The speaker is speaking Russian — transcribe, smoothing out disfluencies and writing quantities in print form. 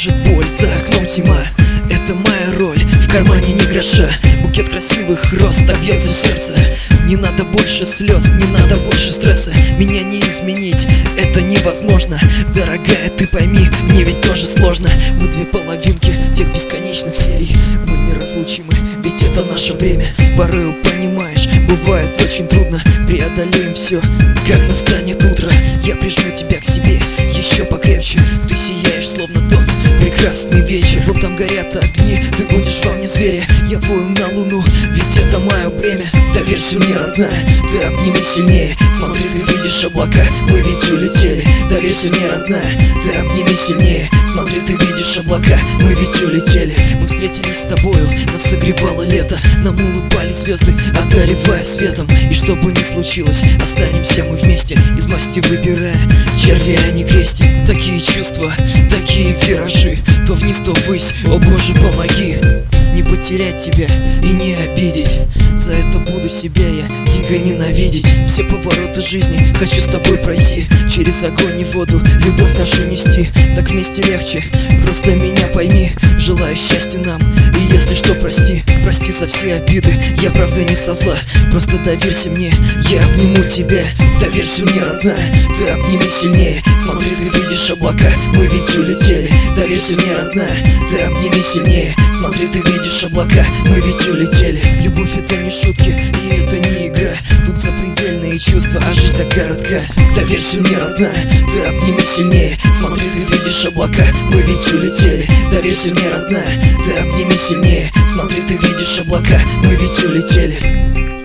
тревожит боль, за окном тьма. Это моя роль, в кармане ни гроша. Букет красивых роз объят за сердце. Не надо больше слез, не надо больше стресса. Меня не изменить, это невозможно. Дорогая, ты пойми, мне ведь тоже сложно. Мы две половинки тех бесконечных серий. Мы неразлучимы, ведь это наше время. Порою, понимаешь, бывает очень трудно. Преодолеем все, как настанет утро. Я прижму тебя к себе еще покрепче. Ты сияешь, словно тот прекрасный вечер. Вон там горят огни, ты будешь во мне зверя. Я вою на луну, ведь это мое бремя. Доверься мне, родная, ты обними сильнее. Смотри, ты видишь облака, мы ведь улетели. Доверься мне, родная, ты обними сильнее. Смотри, ты видишь облака, мы ведь улетели. Мы встретились с тобою, нас согревало лето. Нам улыбались звезды, одаривая светом. И что бы ни случилось, останемся мы вместе, из масти выбирая черви, а не крести. Такие чувства, такие виражи, то вниз, то ввысь, о Боже, помоги. Не потерять тебя и не обидеть. За это буду себя я дико ненавидеть. Все повороты жизни хочу с тобой пройти. Через огонь и воду любовь нашу нести. Так вместе легче, просто меня пойми. Желаю счастья нам, и если что, прости. Прости за все обиды, я правда не со зла. Просто доверься мне, я обниму тебя. Доверься мне, родная, ты обними сильнее. Смотри, ты видишь облака, мы ведь улетели. Доверься мне, родная, ты обними сильнее. Смотри, ты видишь облака, мы ведь улетели. Любовь это не шутки, и это не игра. Тут запредельные чувства, а жизнь так коротка. Доверься мне, родная, ты обними сильнее. Смотри, ты видишь облака, мы ведь улетели. Доверься мне, родная, ты обними сильнее. Смотри, ты видишь облака, мы ведь улетели.